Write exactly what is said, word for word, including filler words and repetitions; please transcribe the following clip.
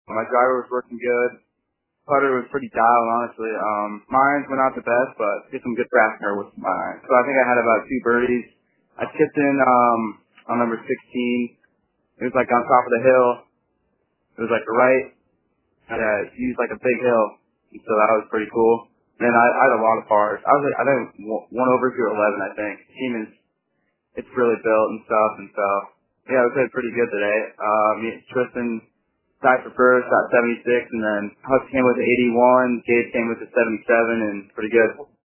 My driver was working good. Putter was pretty dialed, honestly. Um, mine went out the best, but did some good practice with mine. So I think I had about two birdies. I chipped in um, on number sixteen. It was like on top of the hill. It was like right. I uh, used like a big hill, so that was pretty cool. And then I, I had a lot of pars. I was like, I think one over through eleven. I think team is it's really built and stuff, and so yeah, we played pretty good today. Uh, me, Tristan tied for first, got seventy-six, and then Huck came with the eighty-one, Gabe came with the seventy-seven, and pretty good.